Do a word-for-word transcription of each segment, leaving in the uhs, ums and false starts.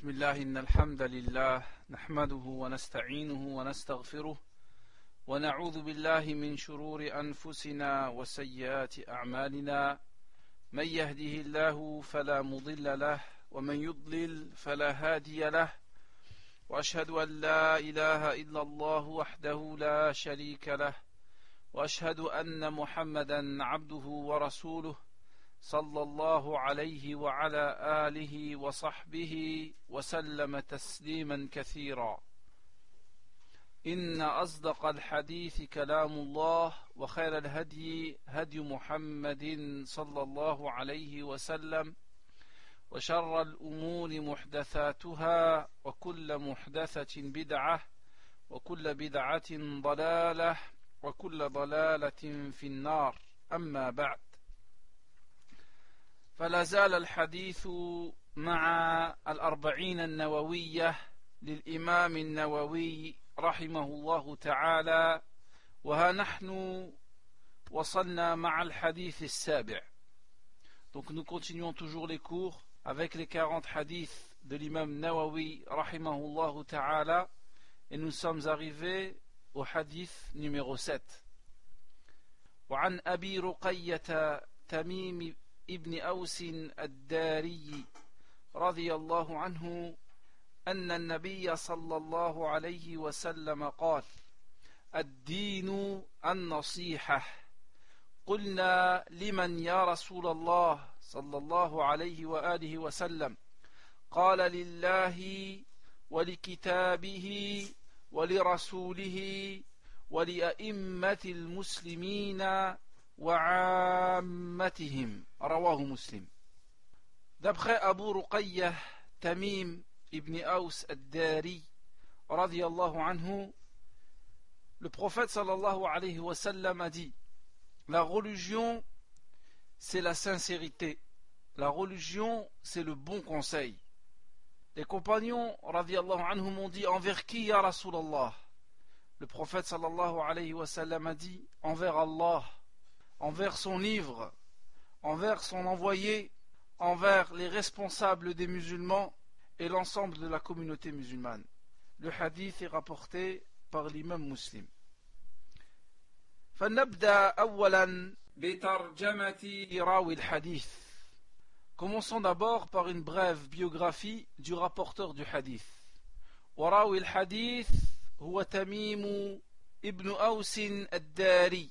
بسم الله إن الحمد لله نحمده ونستعينه ونستغفره ونعوذ بالله من شرور أنفسنا وسيئات أعمالنا من يهده الله فلا مضل له ومن يضلل فلا هادي له وأشهد أن لا إله إلا الله وحده لا شريك له وأشهد أن محمدا عبده ورسوله صلى الله عليه وعلى آله وصحبه وسلم تسليما كثيرا إن أصدق الحديث كلام الله وخير الهدي هدي محمد صلى الله عليه وسلم وشر الأمور محدثاتها وكل محدثة بدعة وكل بدعة ضلالة وكل ضلالة في النار أما بعد فلا زال الحديث مع الأربعين النووية للإمام النووي رحمه الله تعالى وها نحن وصلنا مع الحديث السابع. Donc nous continuons toujours les cours avec les quarante hadiths de l'imam Nawawi rahimahullah ta'ala et nous sommes arrivés au hadith numéro sept. وعن أبي رقية تميم ابن أوس الداري رضي الله عنه أن النبي صلى الله عليه وسلم قال الدين النصيحة قلنا لمن يا رسول الله صلى الله عليه وآله وسلم قال لله ولكتابه ولرسوله ولأئمة المسلمين وعامتهم رواه مسلم. D'après Abu Ruqayyah Tamim ibn Aus ad-Dari radiyallahu anhu, le prophète sallallahu alayhi wa sallam a dit: la religion c'est la sincérité, la religion c'est le bon conseil. Les compagnons radiyallahu anhum m'ont dit: envers qui ya Rasulallah? Le prophète sallallahu alayhi wa sallam a dit: envers Allah, envers son livre, envers son envoyé, envers les responsables des musulmans et l'ensemble de la communauté musulmane. Le hadith est rapporté par l'imam Muslim. فنبدأ أولا بترجمة راوي الحديث. Commençons d'abord par une brève biographie du rapporteur du hadith. وراوي الحديث هو تميم ابن أوس الداري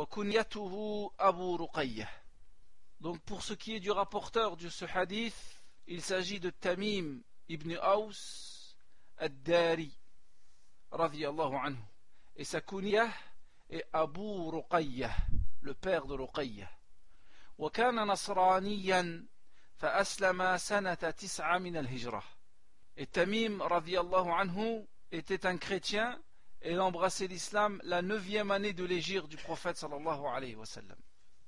وكنيته أبو رقية. Donc pour ce qui est du rapporteur de ce hadith, il s'agit de Tamim ibn Aus ad-Dari radiyallahu anhu et sa kunya est Abu Ruqayyah, le père de Ruqayyah. وكان نصرانيا فأسلم سنة تسعة من الهجرة. Et Tamim radiyallahu anhu était un chrétien et il embrassait l'islam la neuvième année de l'hégire du prophète sallallahu alayhi wa sallam.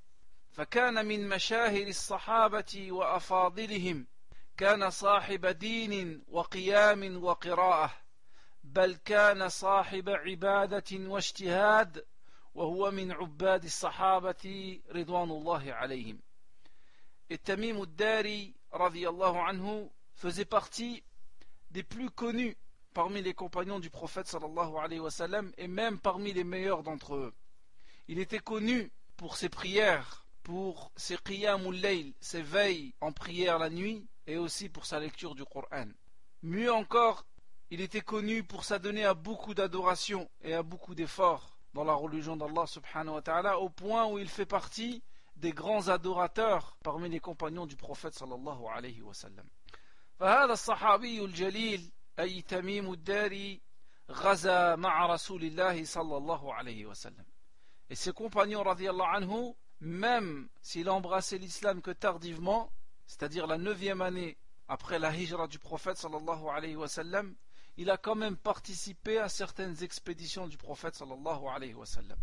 فكان من مشاهير الصحابة وأفاضلهم كان صاحب دين وقيام وقراءة بل كان صاحب عبادة واجتهاد وهو من عباد الصحابة رضوان الله عليهم. Et Tamim ad-Dari radiyallahu anhu faisait partie des plus connus parmi les compagnons du prophète sallallahu alayhi wa sallam et même parmi les meilleurs d'entre eux. Il était connu pour ses prières, pour ses qiyamul layl, ses veilles en prière la nuit et aussi pour sa lecture du Coran. Mieux encore, il était connu pour s'adonner à beaucoup d'adoration et à beaucoup d'efforts dans la religion d'Allah subhanahu wa ta'ala, au point où il fait partie des grands adorateurs parmi les compagnons du prophète sallallahu alayhi wa sallam. فهذا الصحابي الجليل أي تميم الداري غزا مع رسول الله صلى الله عليه وسلم. Et ses compagnons radiyallahu anhu, même s'il a embrassé l'islam que tardivement, c'est-à-dire la neuvième année après la hijra du prophète sallallahu alayhi wa sallam, il a quand même participé à certaines expéditions du prophète sallallahu alayhi wa sallam.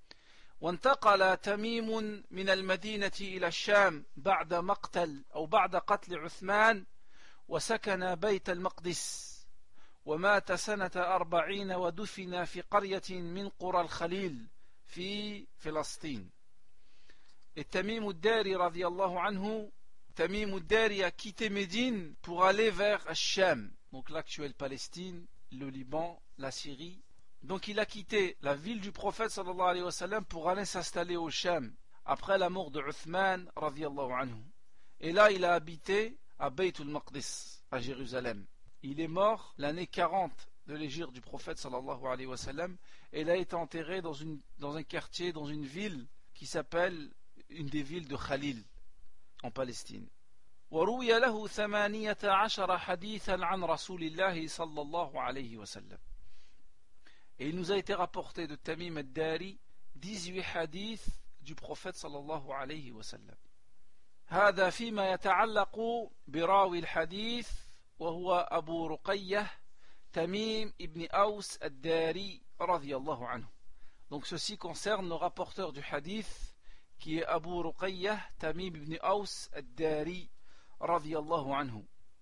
وانتقل تميم من المدينة إلى الشام بعد مقتل أو بعد قتل عثمان وسكن بيت المقدس ومات سنة أربعين ودفن في قرية من قرى الخليل في فلسطين. Et Tamim ad-Dari radiyallahu anhu Tamim ad-Dari a quitté Médine pour aller vers Sham, donc l'actuelle Palestine, le Liban, la Syrie. Donc il a quitté la ville du prophète sallallahu alayhi wa sallam pour aller s'installer au Sham après la mort de Uthman radiyallahu anhu. Et là il a habité à Bayt al-Maqdis, à Jérusalem. Il est mort l'année quarante de l'hégire du prophète sallallahu alayhi wa sallam et il a été enterré dans, une, dans un quartier, dans une ville qui s'appelle une des villes de Khalil en Palestine. وروي له ثمانية عشر حديثا عن رسول الله صلى الله عليه وسلم. Et il nous a été rapporté de Tamim ad-Dari dix-huit hadiths du prophète sallallahu alayhi wa sallam. هذا فيما يتعلق براوي الحديث وهو أبو رقية تميم ابن أوس الداري رضي الله عنه. Donc ceci concerne le rapporteur du hadith qui est Abu Ruqayyah Tamim ibn Aws ad-Dari رضي الله عنه.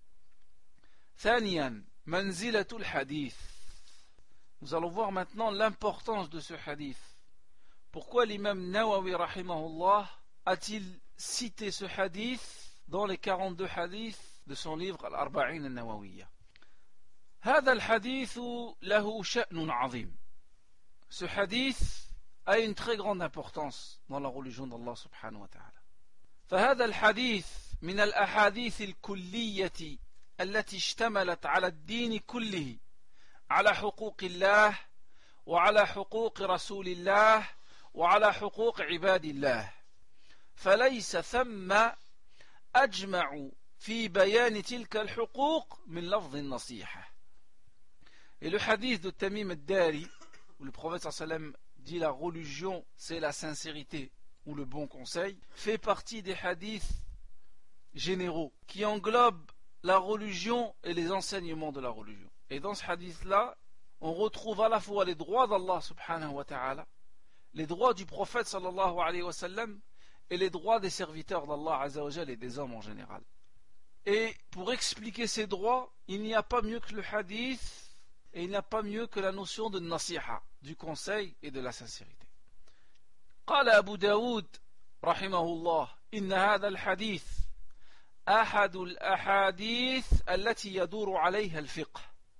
ثانيا منزلة الحديث. Nous allons voir maintenant l'importance de ce hadith. Pourquoi l'imam Nawawi rahimahullah a-t-il cité ce hadith dans les quarante-deux hadiths de son livre Al-Arba'in al-Nawawiyya? هذا الحديث له شأن عظيم. Ce hadith a une très grande importance dans la religion d'Allah subhanahu wa ta'ala. فهذا الحديث من الأحاديث الكلية التي اشتملت على الدين كله على حقوق الله وعلى حقوق رسول الله وعلى حقوق عباد الله فليس ثم أجمع في بيان تلك الحقوق من لفظ النصيحة. Et le hadith de Tamim ad-Dari où le prophète sallallahu alayhi wa sallam dit la religion c'est la sincérité ou le bon conseil fait partie des hadiths généraux qui englobent la religion et les enseignements de la religion. Et dans ce hadith-là, on retrouve à la fois les droits d'Allah subhanahu wa ta'ala, les droits du prophète sallallahu alayhi wa sallam et les droits des serviteurs d'Allah azza wa jal et des hommes en général. Et pour expliquer ces droits, il n'y a pas mieux que le hadith et il n'y a pas mieux que la notion de nasiha, du conseil et de la sincérité. قال أبو داود رحمه الله إن هذا الحديث أحد الأحاديث التي يدور عليها الفقه.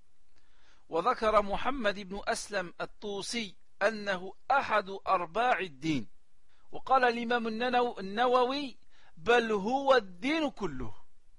وذكر محمد بن أسلم الطوسي أنه أحد أرباع الدين. وقال الإمام النووي بل هو الدين كله.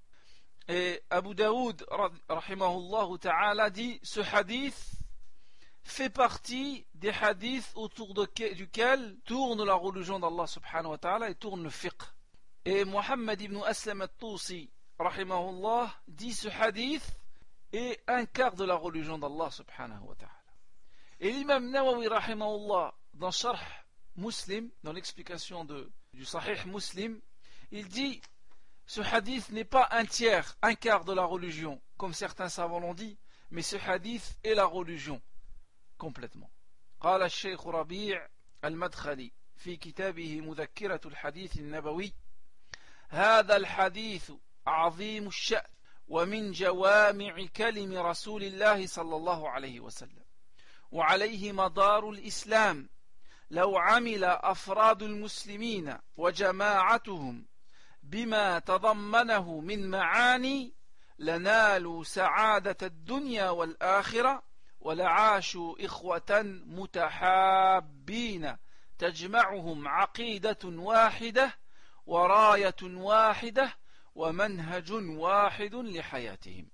Et Abu Daoud rahimahullah ta'ala dit ce hadith fait partie des hadiths autour de, duquel tourne la religion d'Allah subhanahu wa ta'ala et tourne le fiqh. Et Muhammad ibn Aslam al-Tusi rahimahullah dit ce hadith est un quart de la religion d'Allah subhanahu wa ta'ala. Et l'imam Nawawi rahimahullah dans Sharh Muslim, dans l'explication de, du Sahih Muslim, il dit ce hadith n'est pas un tiers, un quart de la religion, comme certains savants l'ont dit, mais ce hadith est la religion complètement. قال الشيخ ربيع المدخلي في كتابه مذكرة الحديث النبوي هذا الحديث عظيم الشأن ومن جوامع كلم رسول الله صلى الله عليه وسلم وعليه مدار الإسلام لو عمل أفراد المسلمين وجماعتهم بما تضمنه من معاني لنالوا سعادة الدنيا والآخرة ولعاشوا إخوة متحابين تجمعهم عقيدة واحدة وراية واحدة ومنهج واحد لحياتهم.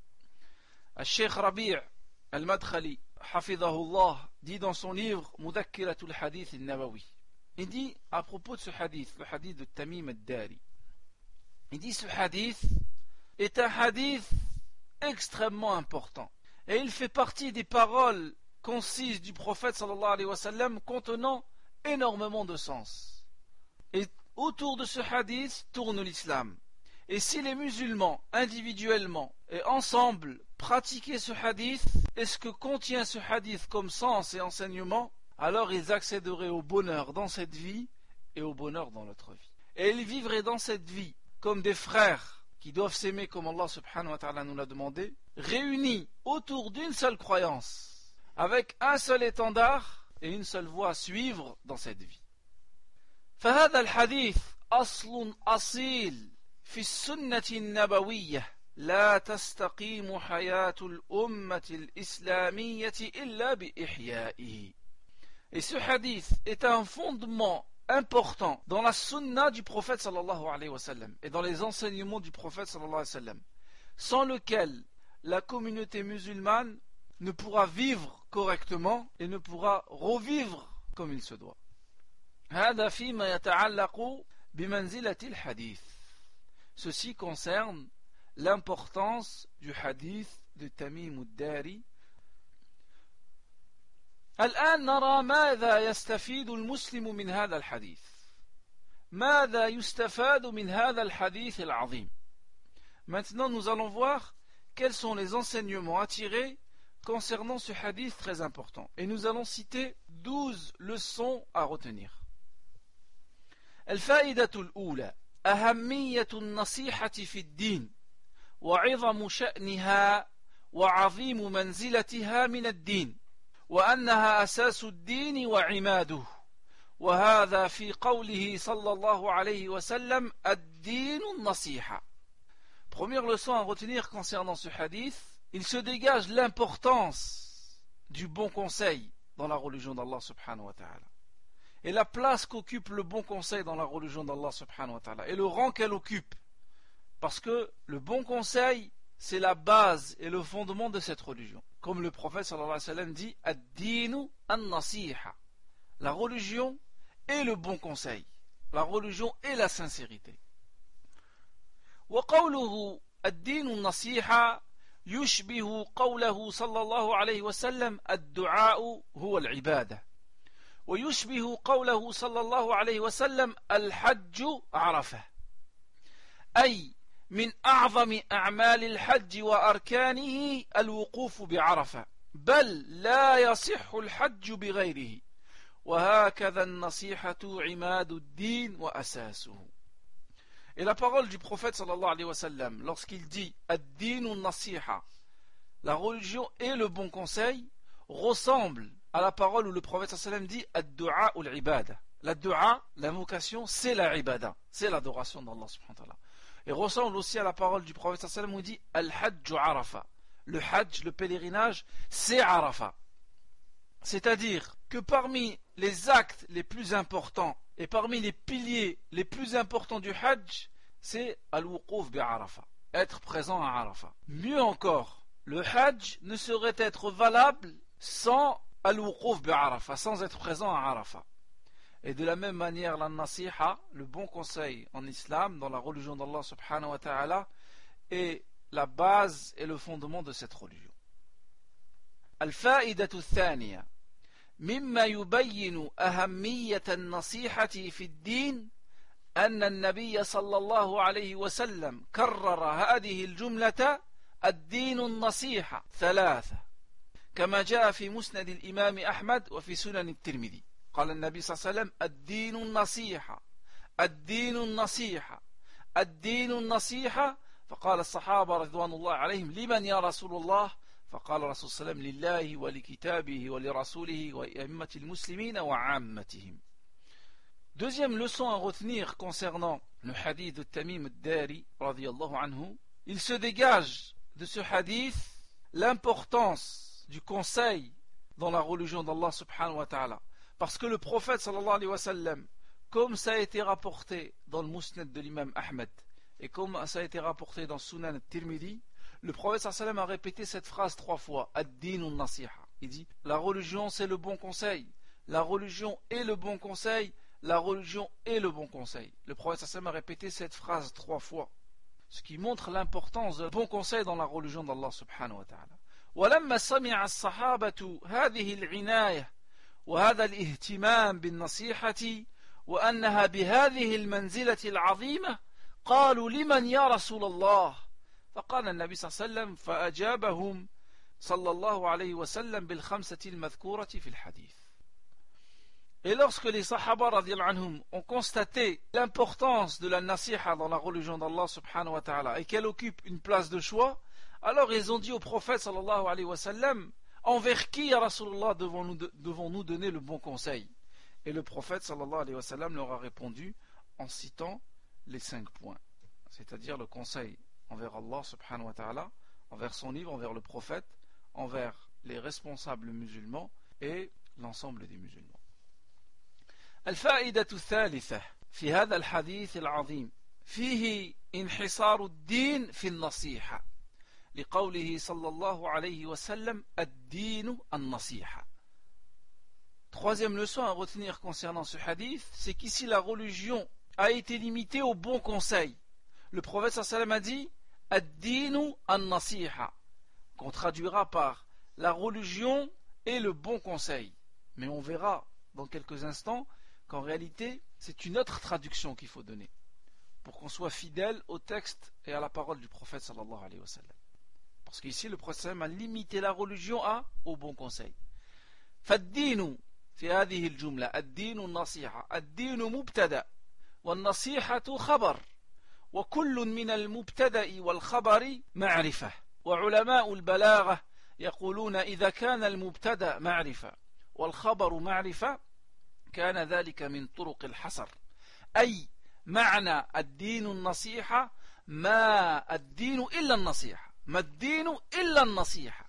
الشيخ ربيع المدخلي حفظه الله dit dans son livre مذكرة الحديث النبوي, il dit à propos de ce hadith, le hadith de Tamim ad-Dari, il dit ce hadith est un hadith extrêmement important et il fait partie des paroles concises du prophète sallallahu alayhi wa sallam contenant énormément de sens. Et autour de ce hadith tourne l'islam. Et si les musulmans individuellement et ensemble pratiquaient ce hadith et ce que contient ce hadith comme sens et enseignement, alors ils accéderaient au bonheur dans cette vie et au bonheur dans l'autre vie. Et ils vivraient dans cette vie comme des frères qui doivent s'aimer comme Allah subhanahu wa ta'ala nous l'a demandé, réunis autour d'une seule croyance, avec un seul étendard et une seule voie à suivre dans cette vie. فهذا الحديث أصل أصيل في السنة النبوية لا تستقيم حياة الأمة الإسلامية إلا بإحيائه. Et ce hadith est un fondement important dans la sunna du prophète sallallahu alayhi wa sallam et dans les enseignements du prophète sallallahu alayhi wa sallam, sans lequel la communauté musulmane ne pourra vivre correctement et ne pourra revivre comme il se doit. هذا فيما يتعلق بمنزلة الحديث. Ceci concerne l'importance du hadith de Tamim ad-Dari. الآن نرى ماذا يستفيد المسلم من هذا الحديث. ماذا يستفاد من هذا الحديث العظيم. Maintenant nous allons voir quels sont les enseignements à tirer concernant ce hadith très important. Et nous allons citer douze leçons à retenir. الفائدة الأولى أهمية النصيحة في الدين وعظم شأنها وعظيم منزلتها من الدين وأنها أساس الدين وعماده وهذا في قوله صلى الله عليه وسلم الدين النصيحة. Première leçon à retenir concernant ce hadith, il se dégage l'importance du bon conseil dans la religion d'Allah subhanahu wa ta'ala et la place qu'occupe le bon conseil dans la religion d'Allah subhanahu wa ta'ala et le rang qu'elle occupe, parce que le bon conseil c'est la base et le fondement de cette religion, comme le prophète sallallahu alayhi wa sallam dit ad-dinu an-nasiha, la religion et le bon conseil, la religion et la sincérité. وقوله الدين النصيحة يشبه قوله صلى الله عليه وسلم الدعاء هو العبادة ويشبه قوله صلى الله عليه وسلم الحج عرفة، أي من أعظم أعمال الحج وأركانه الوقوف بعرفة، بل لا يصح الحج بغيره، وهكذا النصيحة عماد الدين وأساسه. Et la parole du prophète sallallahu alayhi wa sallam, lorsqu'il dit ad-dinu nasiha, la religion et le bon conseil, ressemble à la parole où le prophète sallallahu alayhi wa sallam dit ad-du'a ou l'ibada. La du'a, l'invocation, c'est la ibada, c'est l'adoration d'Allah subhanahu wa ta'ala. Et ressemble aussi à la parole du prophète sallallahu alayhi wa sallam où il dit al-hajju arafa. Le hajj, le pèlerinage, c'est arafa. C'est-à-dire que parmi les actes les plus importants et parmi les piliers les plus importants du hajj, c'est al-wuquf bi Arafa, être présent à Arafa. Mieux encore, le hajj ne saurait être valable sans al-wuquf bi Arafa, sans être présent à Arafa. Et de la même manière, la nasiha, le bon conseil en islam, dans la religion d'Allah subhanahu wa ta'ala, est la base et le fondement de cette religion. Al-fa'idatu thaniya مما يبين أهمية النصيحة في الدين أن النبي صلى الله عليه وسلم كرر هذه الجملة الدين النصيحة ثلاثة كما جاء في مسند الإمام أحمد وفي سنن الترمذي. قال النبي صلى الله عليه وسلم الدين النصيحة الدين النصيحة الدين النصيحة. فقال الصحابة رضوان الله عليهم لمن يا رسول الله؟ فقال الرسول صلى الله عليه وسلم لله ولكتابه ولرسوله وأئمة المسلمين وعامتهم. Deuxième leçon à retenir concernant le hadith de Tamim ad-Dari radiyallahu anhu, il se dégage de ce hadith l'importance du conseil dans la religion d'Allah subhanahu wa ta'ala, parce que le prophète sallallahu alayhi wa sallam, comme ça a été rapporté dans le Musnad de l'imam Ahmed et comme ça a été rapporté dans Sunan al-Tirmidhi, le prophète sallallahu alayhi wa sallam a répété cette phrase trois fois, ad-dinu nasiha. Il dit, la religion c'est le bon conseil, la religion est le bon conseil, la religion est le bon conseil. Le prophète sallallahu alayhi wa sallam a répété cette phrase trois fois, ce qui montre l'importance du bon conseil dans la religion d'Allah subhanahu wa ta'ala. ولما سمع الصحابة هذه العناية وهذا الاهتمام بالنصيحة وأنها بهذه المنزلة العظيمة قالوا لمن يا رسول الله؟ فقال النبي صلى الله عليه وسلم فأجابهم صلى الله عليه وسلم بالخمسة المذكورة في الحديث. Et lorsque les Sahaba radiyallahu anhum ont constaté l'importance de la nasiha dans la religion d'Allah subhanahu wa ta'ala et qu'elle occupe une place de choix, alors ils ont dit au prophète sallallahu alayhi wa sallam, envers qui ya Rasulullah devons-nous devons-nous donner le bon conseil? Et le prophète sallallahu alayhi wa sallam leur a répondu en citant les cinq points. c'est-à-dire le conseil envers Allah subhanahu wa ta'ala, envers son livre, envers le prophète, envers les responsables musulmans et l'ensemble des musulmans. الفائدة الثالثة في هذا الحديث العظيم فيه انحصار الدين في النصيحة لقوله صلى الله عليه وسلم الدين النصيحة. Troisième leçon à retenir concernant ce hadith, c'est qu'ici la religion a été limitée au bon conseil. Le prophète sallallahu alayhi wa sallam a dit ad-dinu an-nasiha, qu'on traduira par la religion et le bon conseil. Mais on verra dans quelques instants qu'en réalité, c'est une autre traduction qu'il faut donner pour qu'on soit fidèle au texte et à la parole du prophète sallallahu alayhi wa sallam. Parce qu'ici, le prophète sallallahu alayhi wa sallam a limité la religion à, au bon conseil. فالدين في هذه الجملة الدين النصيحة الدين مبتدأ والنصيحة خبر وكل من المبتدأ والخبر معرفة وعلماء البلاغة يقولون إذا كان المبتدأ معرفة والخبر معرفة كان ذلك من طرق الحصر أي معنى الدين النصيحة ما الدين إلا النصيحة ما الدين إلا النصيحة.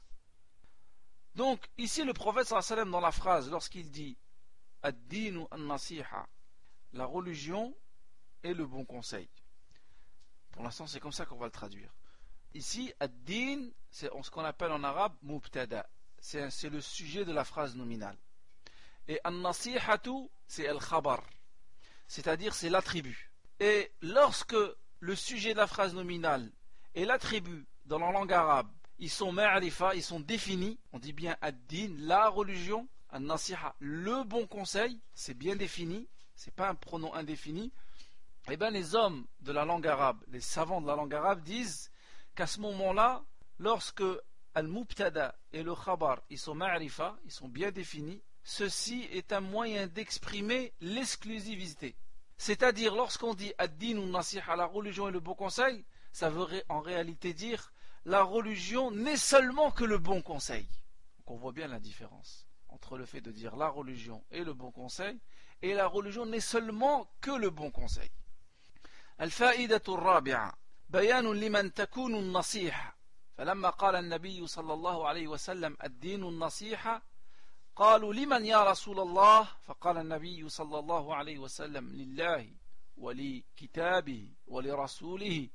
Donc ici le prophète sallallahu alayhi wa sallam dans la phrase lorsqu'il dit ad-dinu an-nasiha, la religion et le bon conseil. Pour l'instant c'est comme ça qu'on va le traduire. Ici ad-din c'est ce qu'on appelle en arabe mubtada, c'est, c'est le sujet de la phrase nominale. Et an-nasihatu c'est al-khabar, c'est-à-dire c'est l'attribut. Et lorsque le sujet de la phrase nominale et l'attribut dans la langue arabe ils sont ma'rifa, ils sont définis, on dit bien ad-din, la religion, an-nasiha, le bon conseil, c'est bien défini, c'est pas un pronom indéfini. Et bien les hommes de la langue arabe, les savants de la langue arabe disent qu'à ce moment-là, lorsque al-mubtada et le khabar, ils sont ma'rifa, ils sont bien définis, ceci est un moyen d'exprimer l'exclusivité. C'est-à-dire lorsqu'on dit ad-din ou nasiha, la religion et le bon conseil, ça veut en réalité dire la religion n'est seulement que le bon conseil. Donc on voit bien la différence entre le fait de dire la religion et le bon conseil et la religion n'est seulement que le bon conseil. الفائدة الرابعة بيان لمن تكون النصيحة فلما قال النبي صلى الله عليه وسلم الدين النصيحة قالوا لمن يا رسول الله فقال النبي صلى الله عليه وسلم لله ولكتابه ولرسوله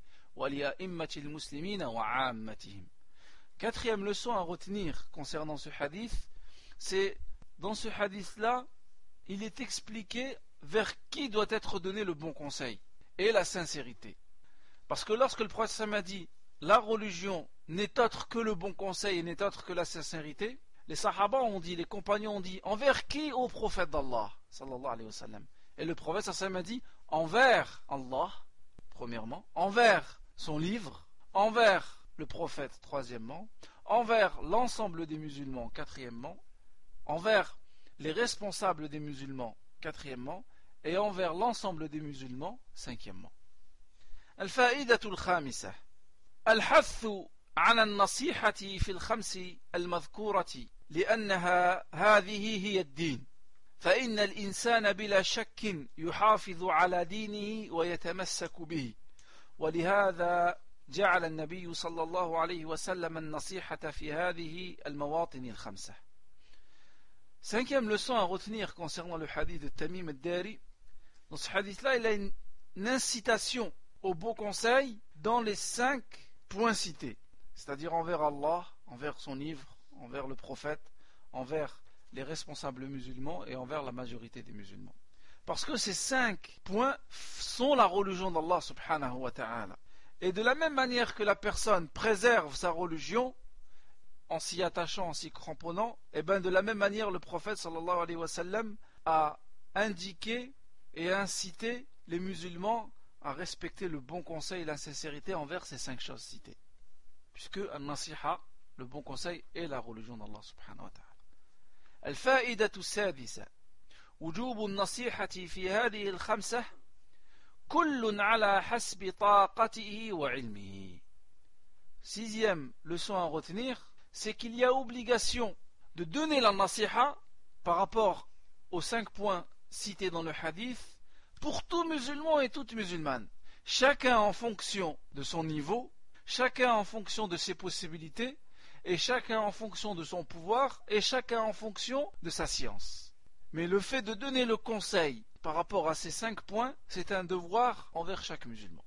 Quatrième leçon à retenir concernant ce hadith, c'est dans ce hadith-là, il est expliqué vers qui doit être donné le bon conseil et la sincérité. Parce que lorsque le prophète m'a dit la religion n'est autre que le bon conseil et n'est autre que la sincérité, les sahaba ont dit, les compagnons ont dit, envers qui au prophète d'Allah sallallahu alayhi wa sallam? Et le prophète sallallahu alayhi wa sallam a dit, envers Allah, premièrement, envers son livre, envers le prophète, troisièmement, envers l'ensemble des musulmans, quatrièmement, envers les responsables des musulmans, quatrièmement, et envers l'ensemble des musulmans, cinquièmement. الفائدة الخامسة الحث على النصيحة في الخمس المذكورة لأنها هذه هي الدين فإن الإنسان بلا شك يحافظ على دينه ويتمسك به ولهذا جعل النبي صلى الله عليه وسلم النصيحة في هذه المواطن الخمسة. Cinquième leçon à retenir concernant le hadith de Tamim al-Dari. Dans ce hadith-là, il a une, une incitation au bon conseil dans les cinq points cités, c'est-à-dire envers Allah, envers son livre, envers le prophète, envers les responsables musulmans et envers la majorité des musulmans. Parce que ces cinq points sont la religion d'Allah subhanahu wa ta'ala. Et de la même manière que la personne préserve sa religion en s'y attachant, en s'y cramponnant, et bien de la même manière le prophète sallallahu alayhi wa sallam a indiqué et incité les musulmans à respecter le bon conseil et la sincérité envers ces cinq choses citées. Puisque al-nasiha, le bon conseil, est la religion d'Allah subhanahu wa ta'ala. الفائدة السادسة وجوب النصيحة في هذه الخمسة كل على حسب طاقته وعلمه. Sixième leçon à retenir, c'est qu'il y a obligation de donner la nasiha par rapport aux cinq points cités dans le hadith pour tout musulman et toute musulmane, chacun en fonction de son niveau, chacun en fonction de ses possibilités, et chacun en fonction de son pouvoir, et chacun en fonction de sa science. Mais le fait de donner le conseil par rapport à ces cinq points, c'est un devoir envers chaque musulman.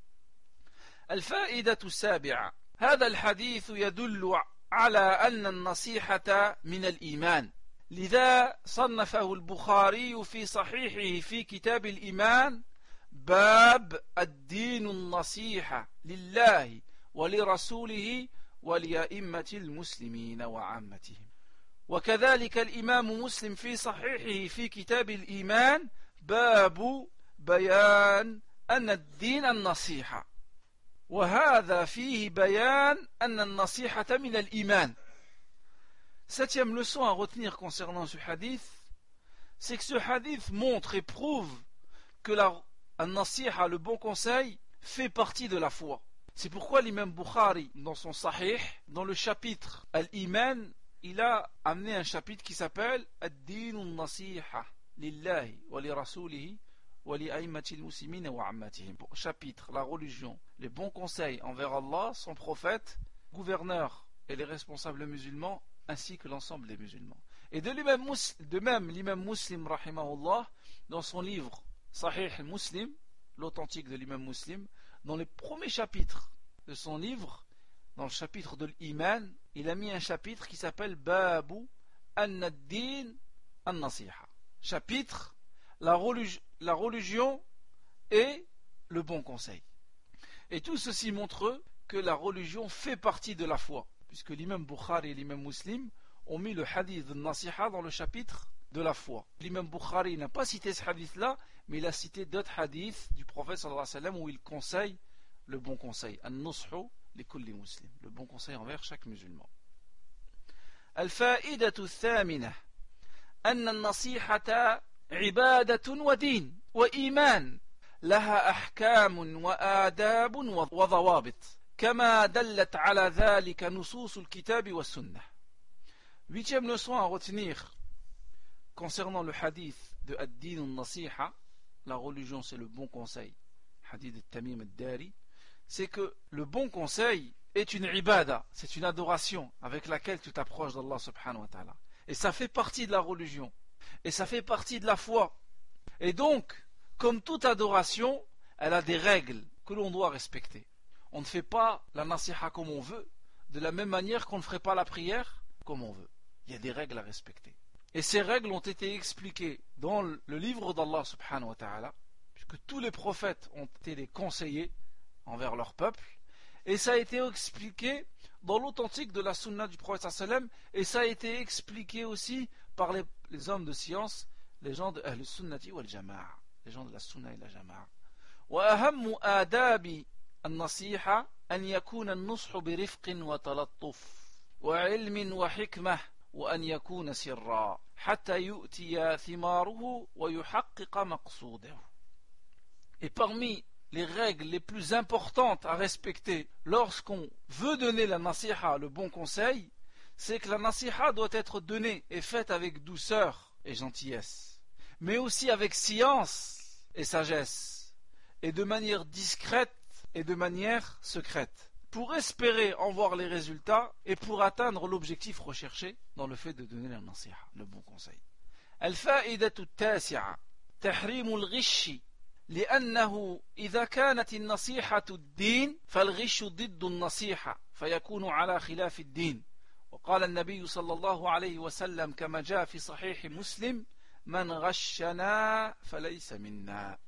الفائدة السابعة هذا الحديث يدل على أن النصيحة من الإيمان لذا صنفه البخاري في صحيحه في كتاب الإيمان باب الدين النصيحة لله ولرسوله ولأئمة المسلمين وعامتهم وكذلك الإمام مسلم في صحيحه في كتاب الإيمان باب بيان أن الدين النصيحة وهذا فيه بيان أن النصيحة من الإيمان. Septième leçon à retenir concernant ce hadith, c'est que ce hadith montre et prouve que la an-nasiha, le bon conseil, fait partie de la foi. C'est pourquoi l'imam Bukhari, dans son Sahih, dans le chapitre Al-Iman, il a amené un chapitre qui s'appelle Ad-Din an-Nasiha lillahi wa li rasulihi wa li a'immatil muslimina wa ammatihim. Chapitre, la religion, les bons conseils envers Allah, son prophète, gouverneur et les responsables musulmans, ainsi que l'ensemble des musulmans. Et de, de même, l'imam Muslim, rahimahullah, dans son livre Sahih al-Muslim, l'authentique de l'imam Muslim, dans les premiers chapitres de son livre, dans le chapitre de l'Iman, il a mis un chapitre qui s'appelle Babu an-Din an-Nasiha. Chapitre, la, religi- la religion et le bon conseil. Et tout ceci montre que la religion fait partie de la foi, puisque l'imam Bukhari et l'imam Muslim ont mis le hadith de Nasiha dans le chapitre de la foi. L'imam Bukhari n'a pas cité ce hadith-là, mais il a cité d'autres hadiths du prophète sallallahu alayhi wa sallam où il conseille le bon conseil. An-nushu li kulli muslim, le bon conseil envers chaque musulman. الفائدة الثامنة أن النصيحة عبادة ودين وإيمان لها أحكام وآداب وضوابط كما دلت على ذلك نصوص الكتاب والسنة. Huitième leçon à retenir concernant le hadith de Ad-Din an-Nasiha, la religion c'est le bon conseil, hadith de Tamim al-Dari, c'est que le bon conseil est une ibada, c'est une adoration avec laquelle tu t'approches d'Allah subhanahu wa ta'ala. Et ça fait partie de la religion, et ça fait partie de la foi. Et donc, comme toute adoration, elle a des règles que l'on doit respecter. On ne fait pas la nasiha comme on veut, de la même manière qu'on ne ferait pas la prière comme on veut. Il y a des règles à respecter. Et ces règles ont été expliquées dans le livre d'Allah subhanahu wa ta'ala, puisque tous les prophètes ont été des conseillers envers leur peuple, et ça a été expliqué dans l'authentique de la sunna du prophète sallam, et ça a été expliqué aussi par les, les hommes de science, les gens de Ahl sunnati wal jama'a, les gens de la sunna et la jama'a. وأهم آداب النصيحة أن يكون النصح برفق وتلطف وعلم وحكمة وأن يكون سرا حتى يؤتي ثماره ويحقق مقصوده. Et parmi les règles les plus importantes à respecter lorsqu'on veut donner la nasiha, le bon conseil, c'est que la nasiha doit être donnée et faite avec douceur et gentillesse, mais aussi avec science et sagesse, et de manière discrète et de manière secrète, pour espérer en voir les résultats et pour atteindre l'objectif recherché dans le fait de donner la nasiha, le bon conseil. الفائدة التاسعة تحريم الغش لأنه إذا كانت النصيحة الدين فالغش ضد النصيحة فيكون على خلاف الدين. وقال النبي صلى الله عليه وسلم كما جاء في صحيح مسلم من غشنا فليس منا.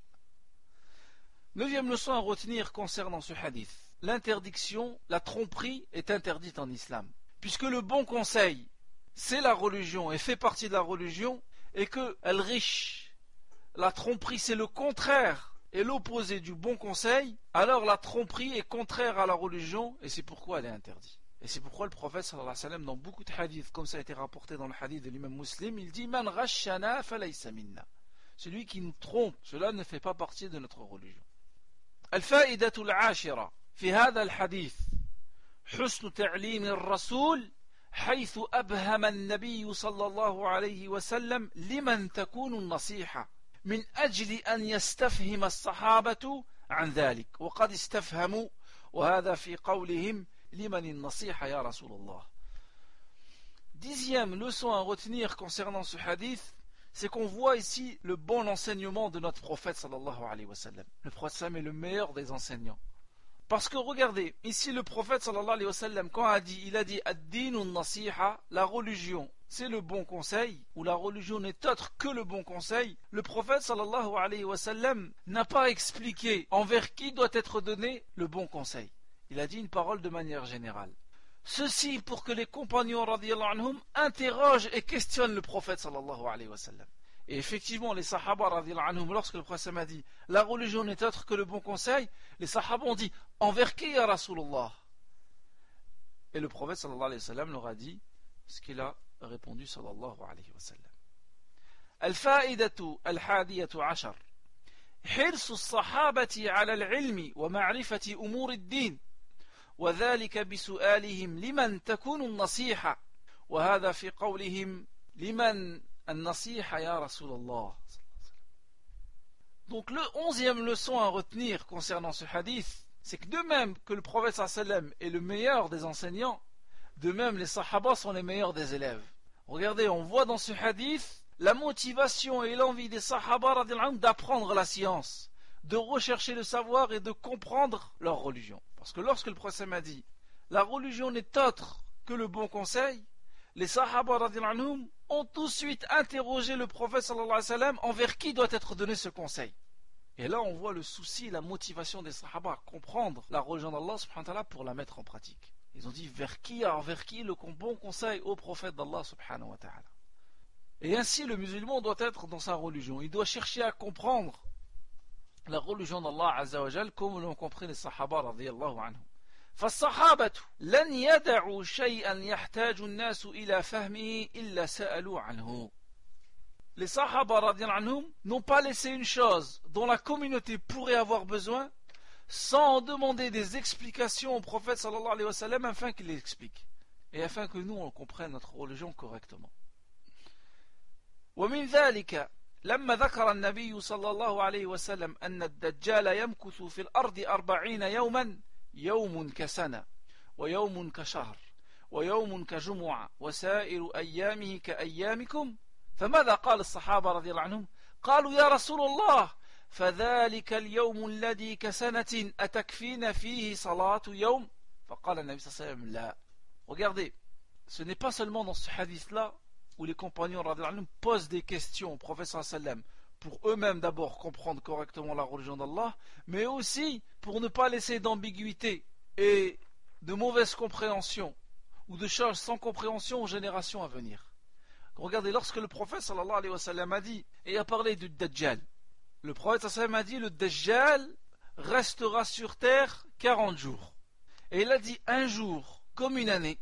Neuvième leçon à retenir concernant ce hadith. L'interdiction, la tromperie est interdite en islam. Puisque le bon conseil, c'est la religion et fait partie de la religion, et que al-ghish, la tromperie, c'est le contraire et l'opposé du bon conseil, alors la tromperie est contraire à la religion et c'est pourquoi elle est interdite. Et c'est pourquoi le prophète sallallahu alayhi wa sallam, dans beaucoup de hadiths, comme ça a été rapporté dans le hadith de l'imam Muslim, il dit Man ghashana falaysa minna. Celui qui nous trompe, cela ne fait pas partie de notre religion. الفائدة العاشرة في هذا الحديث حسن تعليم الرسول حيث أبهم النبي صلى الله عليه وسلم لمن تكون النصيحة من أجل أن يستفهم الصحابة عن ذلك وقد استفهموا وهذا في قولهم لمن النصيحة يا رسول الله. Dixième leçon à retenir concernant ce hadith, c'est qu'on voit ici le bon enseignement de notre prophète sallallahu alayhi wa sallam. Le prophète sallam est le meilleur des enseignants. Parce que regardez, ici le prophète sallallahu alayhi wa sallam, quand il a dit, il a dit ad-dinu nasiha, la religion, c'est le bon conseil, ou la religion n'est autre que le bon conseil. Le prophète sallallahu alayhi wa sallam n'a pas expliqué envers qui doit être donné le bon conseil. Il a dit une parole de manière générale. Ceci pour que les compagnons radiyallahu anhum interrogent et questionnent le prophète sallallahu alayhi wa sallam. Et effectivement, les sahaba radiyallahu anhum, lorsque le prophète a dit la religion n'est autre que le bon conseil, les sahaba ont dit envers qui ya Rasulullah? Et le prophète sallallahu alayhi wa sallam leur a dit ce qu'il a répondu sallallahu alayhi wa sallam. Al-fa'idatu al-hadiyatu ashar hirsu as-sahabati ala al-ilmi wa ma'rifati umur ad-din وذلك بسؤالهم لمن تكون النصيحة وهذا في قولهم لمن النصيحة يا رسول الله. Donc le onzième leçon à retenir concernant ce hadith, c'est que de même que le prophète sallam est le meilleur des enseignants, de même les sahaba sont les meilleurs des élèves. Regardez, on voit dans ce hadith la motivation et l'envie des sahaba d'apprendre la science, de rechercher le savoir et de comprendre leur religion. Parce que lorsque le prophète m'a dit la religion n'est autre que le bon conseil, les sahaba radhiyallahu anhum ont tout de suite interrogé le prophète sallallahu alayhi wa sallam envers qui doit être donné ce conseil. Et là on voit le souci, la motivation des sahaba à comprendre la religion d'Allah subhanahu wa ta'ala pour la mettre en pratique. Ils ont dit vers qui, envers qui le bon conseil au prophète d'Allah subhanahu wa ta'ala. Et ainsi le musulman doit être dans sa religion, il doit chercher à comprendre la religion d'Allah Azza wa Jal comme l'ont compris les sahaba radiyallahu anhum. فالصحابة لن يدعوا شيئا يحتاج الناس إلى فهمه إلا سألوا عنه. Les sahaba radiyallahu anhum n'ont pas laissé une chose dont la communauté pourrait avoir besoin sans en demander des explications au prophète sallallahu alayhi wa sallam afin qu'il les explique et afin que nous on comprenne notre religion correctement. ومن ذلك لما ذكر النبي صلى الله عليه وسلم أن الدجال يمكث في الأرض أربعين يوما يوم كسنة ويوم كشهر ويوم كجمعة وسائر أيامه كأيامكم فماذا قال الصحابة رضي الله عنهم قالوا يا رسول الله فذلك اليوم الذي كسنة أتكفين فيه صلاة يوم فقال النبي صلى الله عليه وسلم لا. Regardez, ce n'est pas seulement dans ce hadith-là où les compagnons radhiyallahu anhum posent des questions au prophète sallallahu alayhi wa sallam pour eux-mêmes d'abord comprendre correctement la religion d'Allah, mais aussi pour ne pas laisser d'ambiguïté et de mauvaise compréhension ou de choses sans compréhension aux générations à venir. Regardez, lorsque le prophète sallallahu alayhi wa sallam a dit et a parlé du Dajjal, le prophète sallallahu alayhi wa sallam a dit le Dajjal restera sur terre quarante jours. Et il a dit un jour comme une année,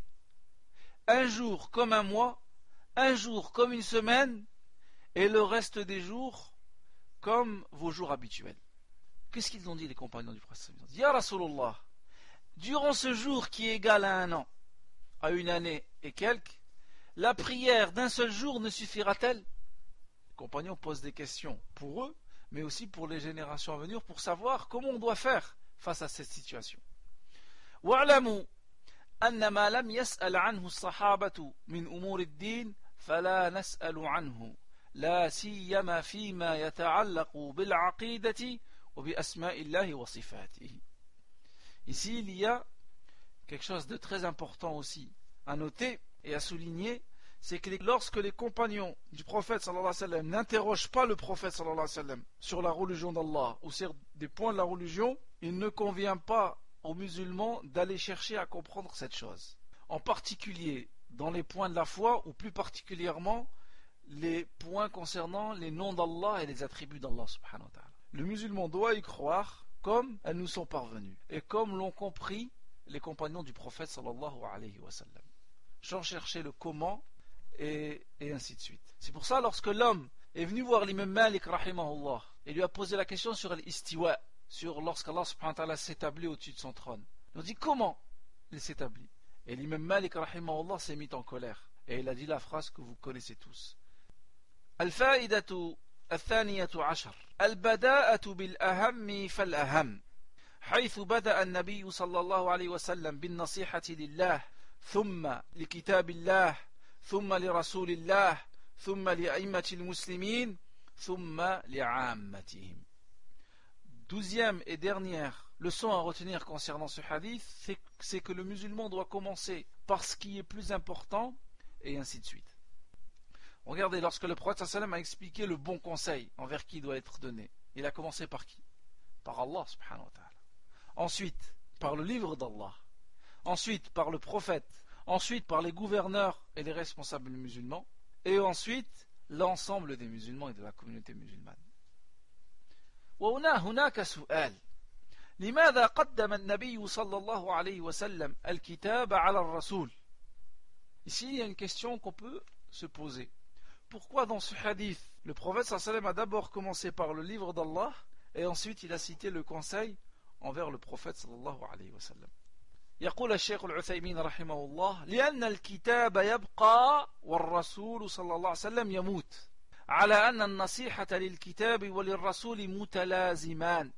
un jour comme un mois, un jour comme une semaine, et le reste des jours comme vos jours habituels. Qu'est-ce qu'ils ont dit les compagnons du prophète? Ils ont dit, Ya Rasulullah, durant ce jour qui est égal à un an, à une année et quelques, la prière d'un seul jour ne suffira-t-elle? Les compagnons posent des questions pour eux, mais aussi pour les générations à venir, pour savoir comment on doit faire face à cette situation. وَاعْلَمُوا أَنَّ مَا لَمْ يَسْأَلْ عَنْهُ الصَّحَابَةُ مِنْ أُمُورِ الدِّينِ فَلَا نَسْأَلُ عَنْهُ لا سيما فيما يتعلق بالعقيدة وبأسماء الله وصفاته. Ici, il y a quelque chose de très important aussi à noter et à souligner, c'est que lorsque les compagnons du prophète sallallahu alayhi wa sallam n'interrogent pas le prophète sallallahu alayhi wa sallam sur la religion d'Allah ou sur des points de la religion, il ne convient pas aux musulmans d'aller chercher à comprendre cette chose. En particulier dans les points de la foi ou plus particulièrement les points concernant les noms d'Allah et les attributs d'Allah subhanahu wa ta'ala. Le musulman doit y croire comme elles nous sont parvenues et comme l'ont compris les compagnons du prophète sallallahu alayhi wa sallam, sans chercher le comment et, et ainsi de suite. C'est pour ça lorsque l'homme est venu voir l'imam Malik rahimahullah et lui a posé la question sur l'istiwa, sur lorsqu'Allah subhanahu wa ta'ala s'établit au-dessus de son trône, il a dit comment il s'établit, et l'imam Malik rahimahullah s'est mis en colère et il a dit la phrase que vous connaissez tous. الفائدة الثانية عشر البداءة بالأهم فالأهم حيث بدأ النبي صلى الله عليه وسلم بالنصيحة لله ثم لكتاب الله ثم لرسول الله ثم لأئمة المسلمين ثم لعامتهم. Douzième et dernière leçon à retenir concernant ce hadith, c'est que le musulman doit commencer par ce qui est plus important et ainsi de suite. Regardez, lorsque le prophète sallam a expliqué le bon conseil envers qui il doit être donné, il a commencé par qui? Par Allah subhanahu wa ta'ala. Ensuite, par le livre d'Allah. Ensuite, par le prophète. Ensuite, par les gouverneurs et les responsables musulmans. Et ensuite, l'ensemble des musulmans et de la communauté musulmane. وهنا هناك سؤال لماذا قدم النبي صلى الله عليه وسلم الكتاب على الرسول. Ici, il y a une question qu'on peut se poser. Pourquoi dans ce hadith, le prophète sallallahu alayhi wa sallam a d'abord commencé par le livre d'Allah et ensuite il a cité le conseil envers le prophète sallallahu alayhi wa sallam. يقول الشيخ العثيمين رحمه الله لأن الكتاب يبقى والرسول صلى الله عليه وسلم يموت على أن النصيحة للكتاب وللرسول متلازمان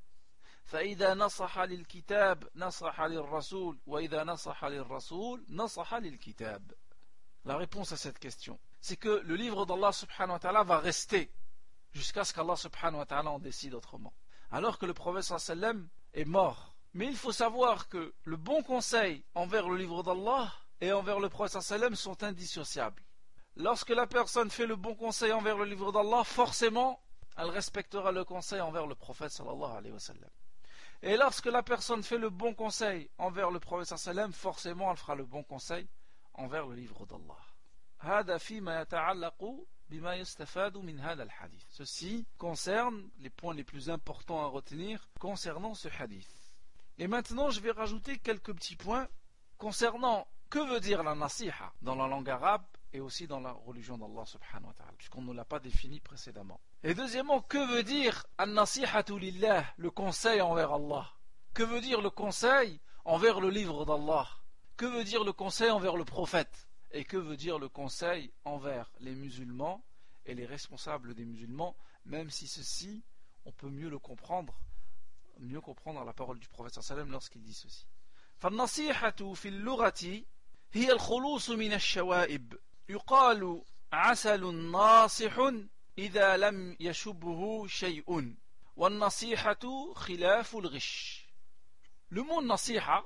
فإذا نصح للكتاب نصح للرسول وإذا نصح للرسول نصح للكتاب. La réponse à cette question, c'est que le livre d'Allah subhanahu wa ta'ala va rester jusqu'à ce qu'Allah subhanahu wa ta'ala en décide autrement. Alors que le prophète sallallahu alayhi wa sallam est mort. Mais il faut savoir que le bon conseil envers le livre d'Allah et envers le prophète sallallahu alayhi wa sallam sont indissociables. Lorsque la personne fait le bon conseil envers le livre d'Allah, forcément, elle respectera le conseil envers le prophète sallallahu alayhi wa sallam. Et lorsque la personne fait le bon conseil envers le prophète sallallahu alayhi wa sallam, forcément, elle fera le bon conseil envers le livre d'Allah. هذا فيما يتعلق بما يستفاد من هذا الحديث. Ceci concerne les points les plus importants à retenir concernant ce hadith. Et maintenant, je vais rajouter quelques petits points concernant que veut dire la nasiha dans la langue arabe et aussi dans la religion d'Allah subhanahu wa ta'ala, puisqu'on ne l'a pas défini précédemment. Et deuxièmement, que veut dire an-nasihatu lillah, le conseil envers Allah? Que veut dire le conseil envers le livre d'Allah? Que veut dire le conseil envers le prophète? Et que veut dire le conseil envers les musulmans et les responsables des musulmans, même si ceci, on peut mieux le comprendre, mieux comprendre la parole du prophète sallallahu alayhi wa sallam lorsqu'il dit ceci. فالنصيحة في اللغة هي الخلوص من الشوائب يقال عسل ناصح إذا لم يشبه شيء والنصيحة خلاف الغش. Le mot nasiha,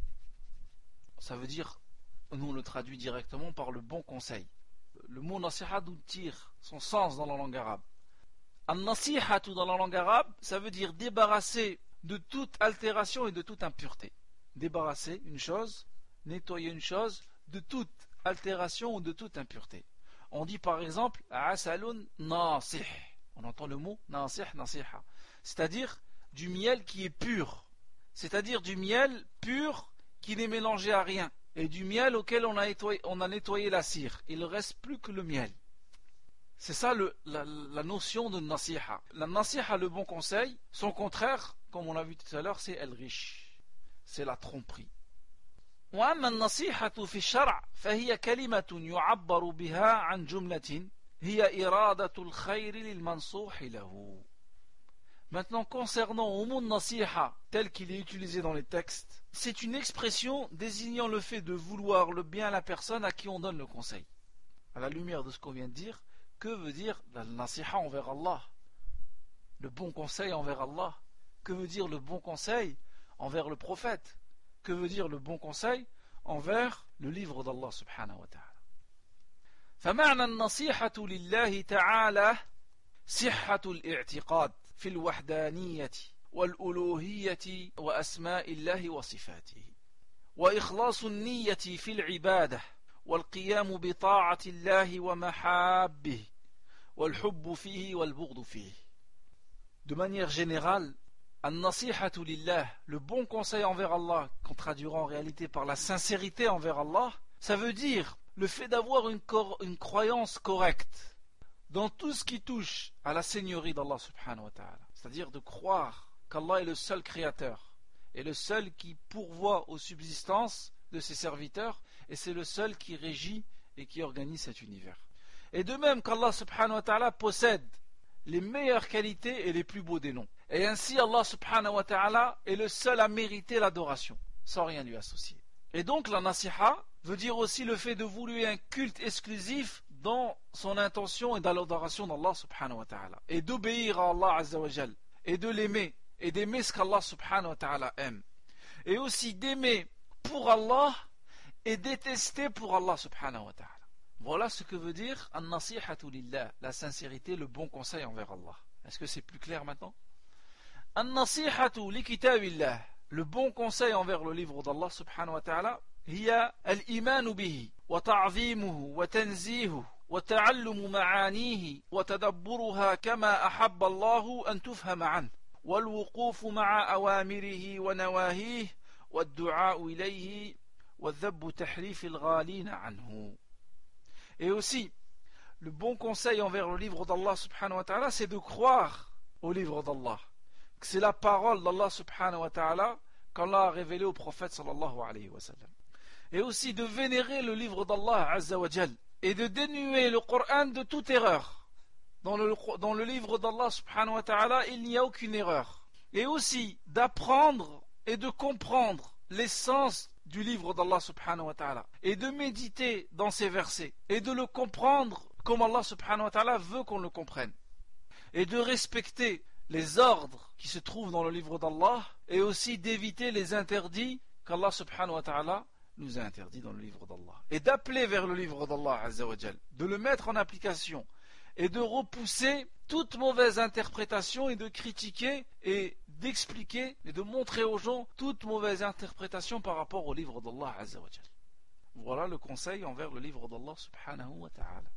ça veut dire, nous on le traduit directement par le bon conseil. Le mot nasiha d'où tire son sens dans la langue arabe. An-nasihatu dans la langue arabe, ça veut dire débarrasser de toute altération et de toute impureté. Débarrasser une chose, nettoyer une chose de toute altération ou de toute impureté. On dit par exemple asalun nasih. On entend le mot nasih, nasiha. C'est-à-dire du miel qui est pur. C'est-à-dire du miel pur qui n'est mélangé à rien. Et du miel auquel on a nettoyé, on a nettoyé la cire. Il ne reste plus que le miel. C'est ça le, la, la notion de nasiha. La nasiha, le bon conseil, son contraire, comme on l'a vu tout à l'heure, c'est el-rish. C'est la tromperie. وأما النصيحة في الشرع فهي كلمة يعبر بها عن جملة هي إرادة الخير للمنصوح له. Maintenant, concernant le mot nasiha tel qu'il est utilisé dans les textes, c'est une expression désignant le fait de vouloir le bien à la personne à qui on donne le conseil. À la lumière de ce qu'on vient de dire, que veut dire la nasiha envers Allah? Le bon conseil envers Allah. Que veut dire le bon conseil envers le prophète? Que veut dire le bon conseil envers le livre d'Allah subhanahu wa ta'ala? فمعنى النصيحة لله تعالى صحة الاعتقاد في الوحدانية والألوهية وأسماء الله وصفاته وإخلاص النية في العبادة والقيام بطاعة الله ومحابه والحب فيه والبغض فيه. De manière générale, an-nasihatu lillah, le bon conseil envers Allah, qu'on traduira en réalité par la sincérité envers Allah, ça veut dire le fait d'avoir une, une croyance correcte dans tout ce qui touche à la seigneurie d'Allah subhanahu wa ta'ala. C'est-à-dire de croire qu'Allah est le seul créateur et le seul qui pourvoit aux subsistances de ses serviteurs et c'est le seul qui régit et qui organise cet univers. Et de même qu'Allah subhanahu wa ta'ala possède les meilleures qualités et les plus beaux des noms. Et ainsi Allah subhanahu wa ta'ala est le seul à mériter l'adoration, sans rien lui associer. Et donc la nasiha veut dire aussi le fait de vouloir un culte exclusif dans son intention et dans l'adoration d'Allah subhanahu wa ta'ala. Et d'obéir à Allah azza wa jal, et de l'aimer, et d'aimer ce qu'Allah subhanahu wa ta'ala aime. Et aussi d'aimer pour Allah et détester pour Allah subhanahu wa ta'ala. Voilà ce que veut dire an-nasihatu lillah, la sincérité, le bon conseil envers Allah. Est-ce que c'est plus clair maintenant? An-nasihatu li kitabillah, le bon conseil envers le livre d'Allah subhanahu wa ta'ala, hiya al-imanu bihi wa ta'zimuhu wa tanzihuhu wa ta'allumu ma'anihi wa tadabburuha kama ahabba Allahu an tufhama anhu wal wuqufu ma'a awamirihi wa nawahihi wa ad-du'a ilayhi wa dhabbu tahrif al-ghalin anhu. Et aussi, le bon conseil envers le livre d'Allah subhanahu wa ta'ala, c'est de croire au livre d'Allah. C'est la parole d'Allah subhanahu wa ta'ala qu'Allah a révélé au prophète sallallahu alayhi wa sallam. Et aussi de vénérer le livre d'Allah azza wa jal et de dénuer le Coran de toute erreur. Dans le, dans le livre d'Allah subhanahu wa ta'ala, il n'y a aucune erreur. Et aussi d'apprendre et de comprendre l'essence du livre d'Allah subhanahu wa ta'ala et de méditer dans ces versets et de le comprendre comme Allah subhanahu wa ta'ala veut qu'on le comprenne et de respecter les ordres qui se trouvent dans le livre d'Allah et aussi d'éviter les interdits qu'Allah subhanahu wa ta'ala nous a interdits dans le livre d'Allah et d'appeler vers le livre d'Allah azza wa jal, de le mettre en application et de repousser toute mauvaise interprétation et de critiquer et d'expliquer et de montrer aux gens toute mauvaise interprétation par rapport au livre d'Allah azza wa jal. Voilà le conseil envers le livre d'Allah subhanahu wa ta'ala.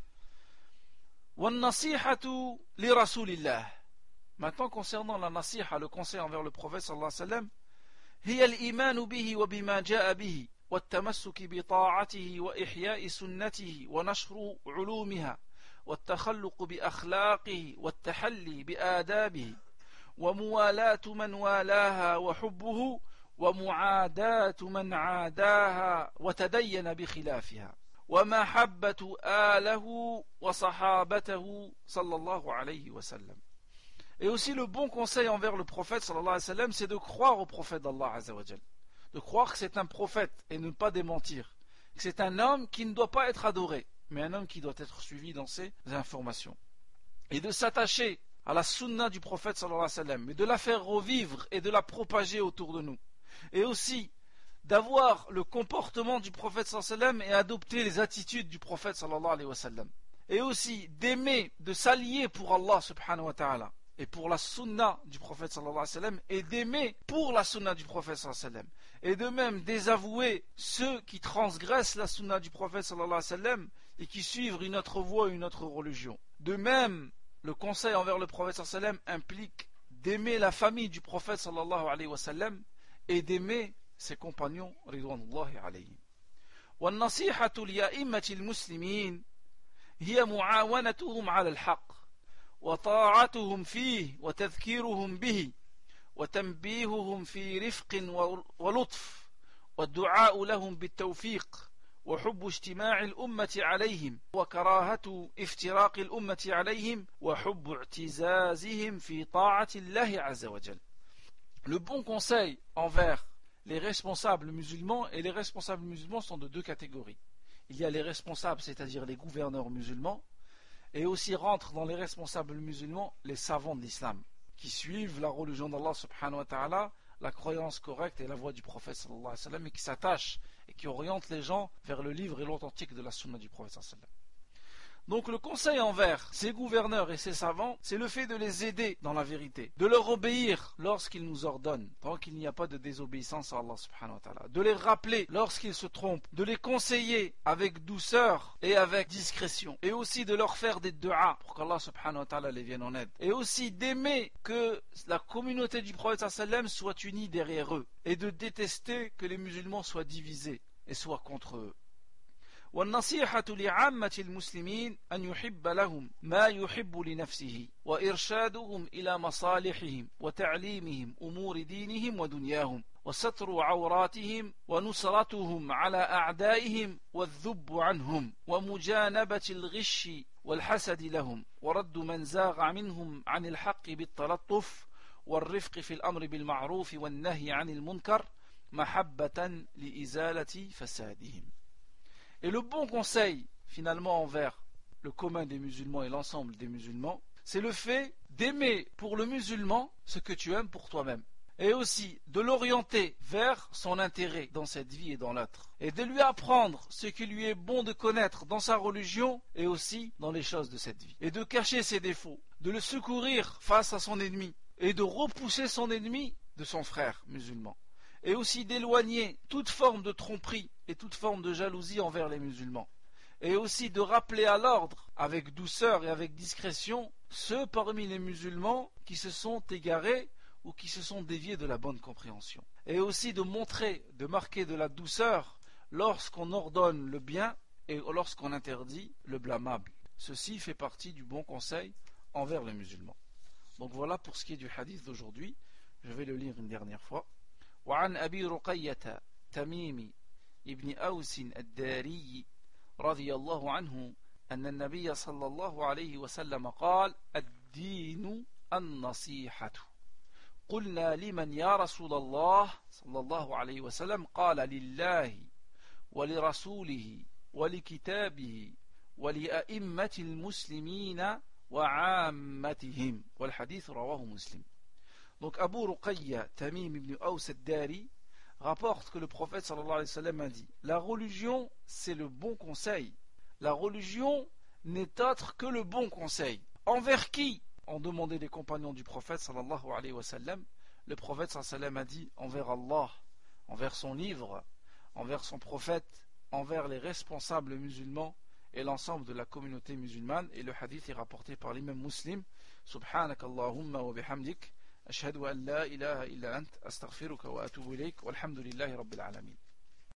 وَالنَّصِيحَةُ لِرَسُولِ اللَّهِ. Maintenant concernant la nasiha, le conseil envers le prophète sallallahu alayhi wa sallam, هي الإيمان به وبما جاء به والتمسك بطاعته وإحياء سنته ونشر علومها والتخلق بأخلاقه والتحلي بآدابه وموالاة من والاها وحبه ومعاداة من عاداها وتدين بخلافها ومحبة آله وصحابته صلى الله عليه وسلم. Et aussi le bon conseil envers le prophète sallallahu alayhi wa sallam, c'est de croire au prophète d'Allah azza wa jal, de croire que c'est un prophète et ne pas démentir, que c'est un homme qui ne doit pas être adoré, mais un homme qui doit être suivi dans ses informations, et de s'attacher à la sunna du prophète sallallahu alayhi wa sallam, et de la faire revivre et de la propager autour de nous, et aussi d'avoir le comportement du prophète sallallahu alayhi wa sallam et adopter les attitudes du prophète sallallahu alayhi wa sallam, et aussi d'aimer, de s'allier pour Allah subhanahu wa ta'ala et pour la sunna du prophète sallallahu alayhi wa sallam, et d'aimer pour la sunna du prophète sallallahu alayhi wa sallam, et de même désavouer ceux qui transgressent la sunna du prophète sallallahu alayhi wa sallam et qui suivent une autre voie, une autre religion. De même, le conseil envers le prophète sallallahu alayhi wa sallam implique d'aimer la famille du prophète sallallahu alayhi wa sallam et d'aimer ses compagnons ridwanullahi alayhim. والنصيحة لأئمة المسلمين هي معاونتهم على الحق وطاعتهم فيه وتذكيرهم به وتنبيههم في رفق ولطف والدعاء لهم بالتوفيق وحب اجتماع الأمة عليهم وكراهة افتراق الأمة عليهم وحب اعتزازهم في طاعة الله عز وجل. Le bon conseil envers les responsables musulmans, et les responsables musulmans sont de deux catégories. Il y a les responsables, c'est-à-dire les gouverneurs musulmans, et aussi rentrent dans les responsables musulmans les savants de l'islam, qui suivent la religion d'Allah subhanahu wa ta'ala, la croyance correcte et la voie du prophète sallallahu alayhi wa sallam, et qui s'attachent et qui orientent les gens vers le livre et l'authentique de la sunna du prophète sallallahu alayhi wa sallam. Donc le conseil envers ces gouverneurs et ces savants, c'est le fait de les aider dans la vérité, de leur obéir lorsqu'ils nous ordonnent, tant qu'il n'y a pas de désobéissance à Allah subhanahu wa ta'ala, de les rappeler lorsqu'ils se trompent, de les conseiller avec douceur et avec discrétion, et aussi de leur faire des du'a pour qu'Allah subhanahu wa ta'ala les vienne en aide, et aussi d'aimer que la communauté du prophète sallallahu alayhi wa sallam soit unie derrière eux, et de détester que les musulmans soient divisés et soient contre eux. والنصيحة لعامة المسلمين أن يحب لهم ما يحب لنفسه وإرشادهم إلى مصالحهم وتعليمهم أمور دينهم ودنياهم وستر عوراتهم ونصرتهم على أعدائهم والذب عنهم ومجانبة الغش والحسد لهم ورد من زاغ منهم عن الحق بالتلطف والرفق في الأمر بالمعروف والنهي عن المنكر محبة لإزالة فسادهم. Et le bon conseil finalement envers le commun des musulmans et l'ensemble des musulmans, c'est le fait d'aimer pour le musulman ce que tu aimes pour toi-même, et aussi de l'orienter vers son intérêt dans cette vie et dans l'autre, et de lui apprendre ce qui lui est bon de connaître dans sa religion et aussi dans les choses de cette vie, et de cacher ses défauts, de le secourir face à son ennemi, et de repousser son ennemi de son frère musulman, et aussi d'éloigner toute forme de tromperie et toute forme de jalousie envers les musulmans, et aussi de rappeler à l'ordre avec douceur et avec discrétion ceux parmi les musulmans qui se sont égarés ou qui se sont déviés de la bonne compréhension, et aussi de montrer, de marquer de la douceur lorsqu'on ordonne le bien et lorsqu'on interdit le blâmable. Ceci fait partie du bon conseil envers les musulmans. Donc voilà pour ce qui est du hadith d'aujourd'hui. Je vais le lire une dernière fois. وعن أبي رقية تميم ابن أوس الداري رضي الله عنه أن النبي صلى الله عليه وسلم قال الدين النصيحة قلنا لمن يا رسول الله صلى الله عليه وسلم قال لله ولرسوله ولكتابه ولأئمة المسلمين وعامتهم والحديث رواه مسلم. Donc Abu Ruqayya Tamim ibn Aws ad-Dari rapporte que le prophète sallallahu alayhi wa sallam a dit: la religion c'est le bon conseil. La religion n'est autre que le bon conseil. Envers qui? Ont demandé les compagnons du prophète sallallahu alayhi wa sallam. Le prophète sallallahu alayhi wa sallam a dit: envers Allah, envers son livre, envers son prophète, envers les responsables musulmans et l'ensemble de la communauté musulmane. Et le hadith est rapporté par l'imam Muslim. Subhanakallahumma wa bihamdik ashhadu an la ilaha illa ant astaghfiruka wa atubu ilayk walhamdulillahi rabbil alamin.